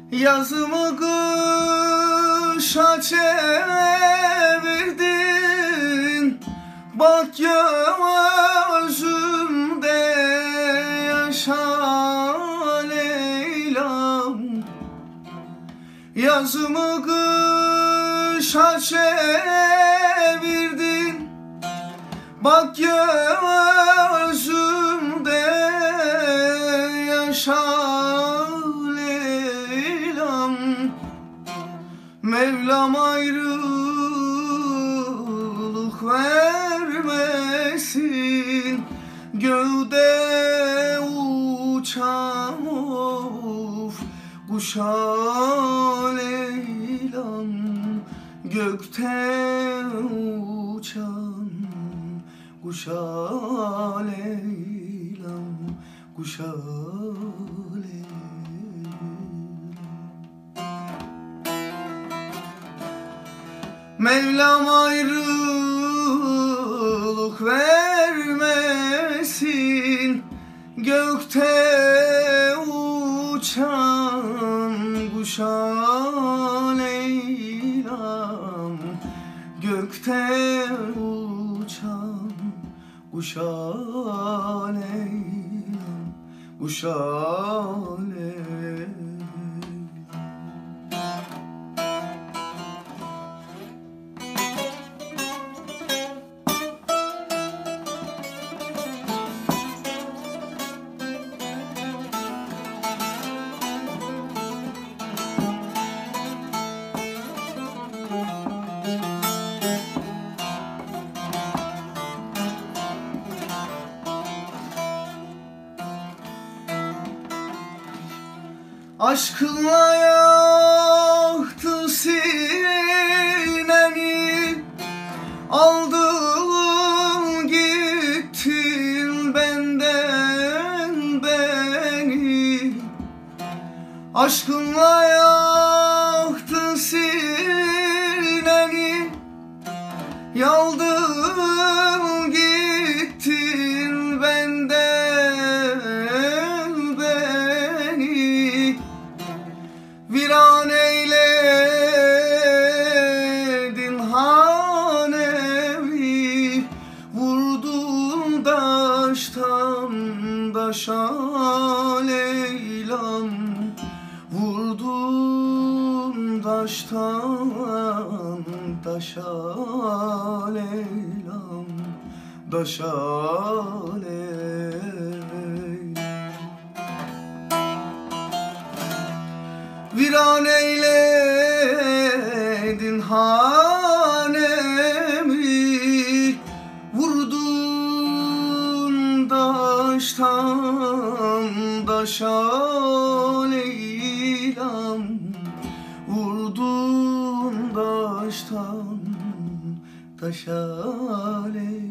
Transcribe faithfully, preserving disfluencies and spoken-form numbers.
Yazımı kışa çevirdin, bak gözümde yaşa Leyla'm. Yazımı kışa çevirdin, bak gözümde yaşa Leyla'm. Mevlam ayrılık vermesin, göğde uçan of kuşa Leyla'm. Gökte uçan kuşa Leyla'm, kuşa Leyla'm. Mevlam ayrılık vermesin, gökte uçan kuşa Leyla'm. Gökte uçan kuşa Leyla'm, kuşa Leyla'm. Aşkınla yaktı sineni, aldın gittin benden beni. Aşkınla yaktı sineni, aldın gittin benden beni. Viran eyledin hanemi, vurdun daştan daşa Leyla'm. Vurdun daştan daşa Leyla'm, daşa Leyla'm. Viran eyledin hanemi, vurdun daştan daşa Leyla'm. Vurdun daştan taşa Leyla'm.